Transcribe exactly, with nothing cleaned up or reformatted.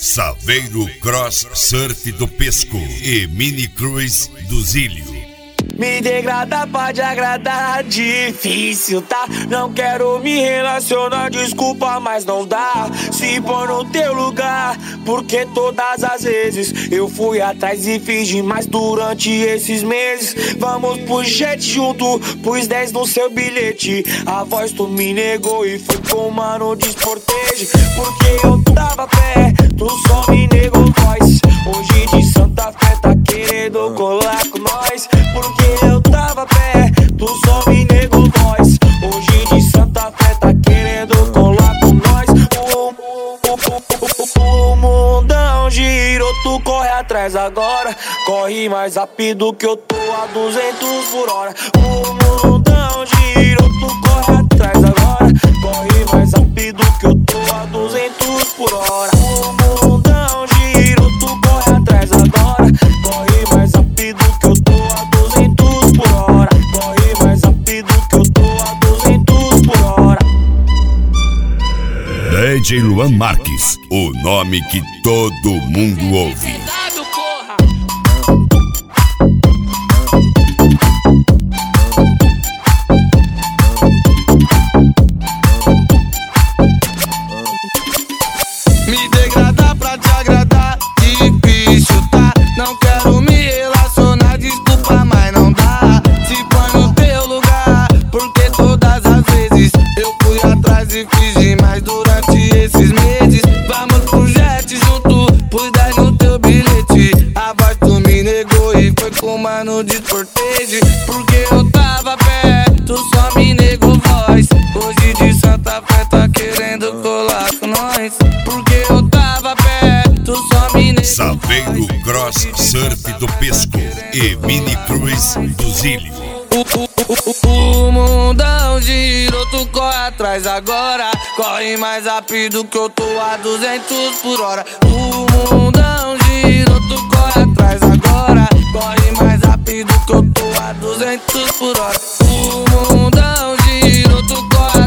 Saveiro Cross Surf do Pesco e Mini Cruise do Zílio. Me degradar pra te agradar, difícil, tá? Não quero me relacionar, desculpa, mas não dá. Se pôr no teu lugar, porque todas as vezes eu fui atrás e fiz demais durante esses meses. Vamos pro jet junto, pus dez no seu bilhete. A voz tu me negou e foi com mano desportejo. Porque eu tava pé, tu só me negou voz. Hoje de Santa Fé tá querendo colar com nós. Porque eu tava pé, tu só me negou voz. Hoje de Santa Fé tá querendo colar com nós. O, o, o, o, o mundão girou, tu corre atrás agora. Corre mais rápido que eu tô a duzentos por hora. O mundão girou, tu corre atrás agora. Corre mais rápido que eu tô a duzentos por hora. O mundão girou, tu corre atrás agora. Corre mais rápido que eu tô a duzentos por hora. Corre mais rápido que eu tô a duzentos por hora. D J Luan Marques, o nome que todo mundo ouve. Me degradar pra te agradar, difícil, tá? Não quero me relacionar, desculpa, mas não dá. Se põe no teu lugar, porque todas as vezes eu fui atrás e fiz demais durante esses meses. Vamos pro jet junto, pus dez no teu bilhete. A voz tu me negou e foi com mano desportejo. Porque eu tava perto, só me negou voz. Hoje de Santa Fé tá querendo colar com nós. Porque eu tava perto, só me negou. Saveiro Cross Surf do Pesco e Mini Cruise do Zílio. O, o, o, o mundão girou, tu corre atrás agora. Corre mais rápido que eu tô a duzentos por hora. O mundão girou, tu corre atrás agora. Corre mais rápido que eu tô a duzentos por hora. O mundão girou, tu corre